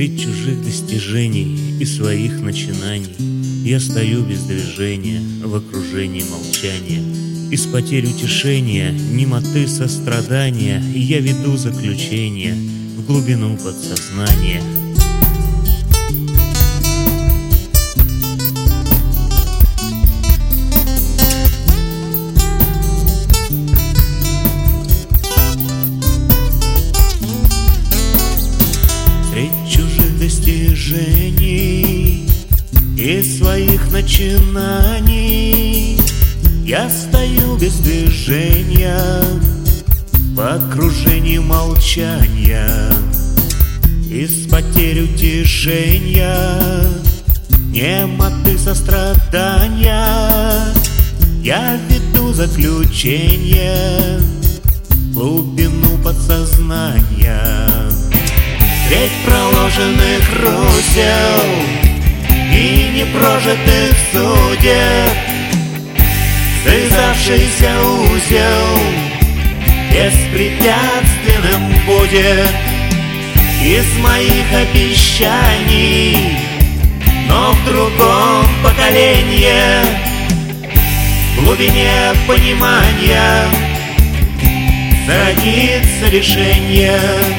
Средь чужих достижений и своих начинаний я стою без движения в окружении молчания. Из потерь утешения, немоты сострадания я веду заключение в глубину подсознания. Средь чужих достижений и своих начинаний я стою без движения в окружении молчания. Из потерь утешения, немоты сострадания я веду заключение в глубину подсознания. Средь проложенных русел и непрожитых судеб связавшийся узел беспрепятственным будет. Из моих обещаний, но в другом поколении, в глубине понимания зародится решение.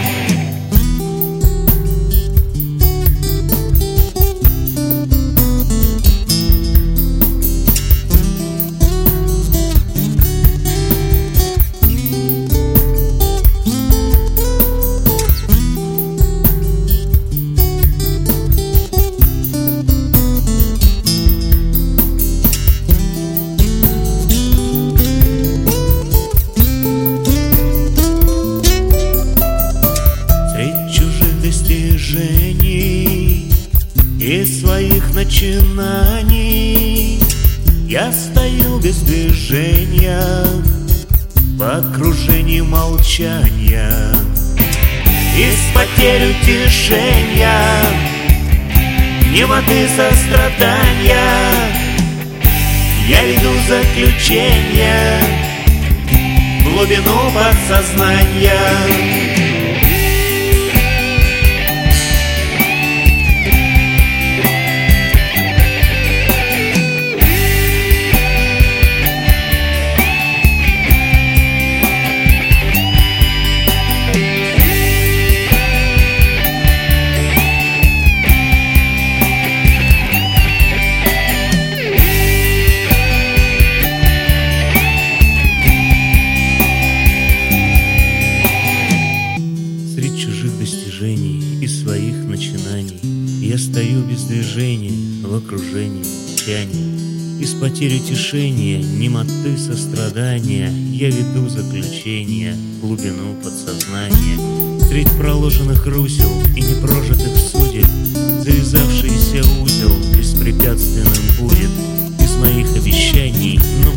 И своих начинаний я стою без движения в окружении молчания. Из потерь утешения, немоты сострадания я веду заключение в глубину подсознания. И своих начинаний я стою без движения в окружении молчания. Из потерь утешения, немоты сострадания я веду заключение в глубину подсознания. Средь проложенных русел и непрожитых судеб завязавшийся узел беспрепятственным будет. Из моих обещаний, но